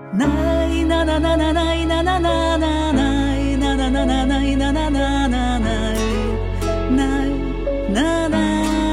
Най на на на на най на на на на най на на на на най на на на на най най на на.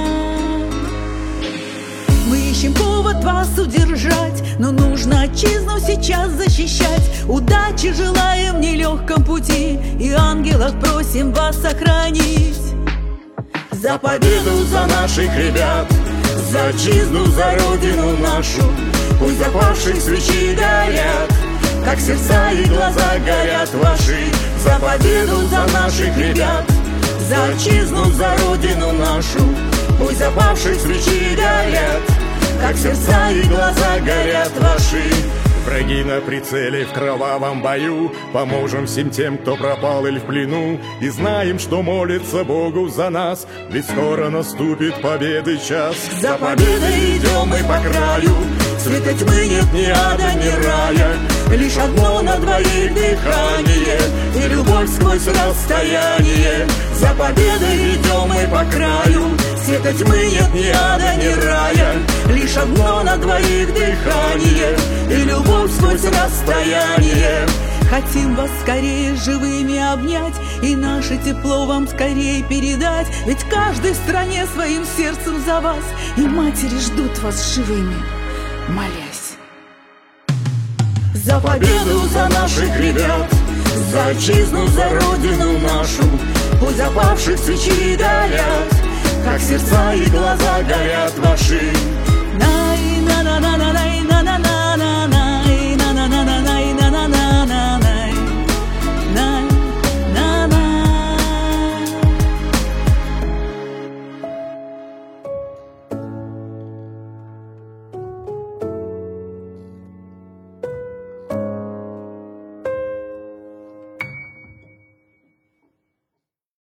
Мы ищем повод вас удержать, но нужно отчизну сейчас защищать. Удачи желаем в нелегком пути, и ангелов просим вас сохранить. За победу, за наших ребят, за отчизну, за родину нашу. Пусть запавших свечи горят, как сердца и глаза горят ваши. За победу, за наших ребят, за отчизну, за родину нашу. Пусть запавших свечи горят, как сердца и глаза горят ваши. Враги на прицеле в кровавом бою, поможем всем тем, кто пропал или в плену. И знаем, что молится Богу за нас, ведь скоро наступит победы час. За победой идем мы по краю, света тьмы нет ни ада, ни рая. Лишь одно на двоих дыхание и любовь сквозь расстояние. За победой идем мы по краю, света тьмы нет ни ада, ни рая. Лишь одно на двоих дыхание и любовь сквозь расстояние. Хотим вас скорее живыми обнять и наше тепло вам скорее передать. Ведь в каждой стране своим сердцем за вас, и матери ждут вас живыми, молясь. За победу, за наших ребят, за отчизну, за родину нашу. Пусть запавших свечи горят, как сердца и глаза горят ваши.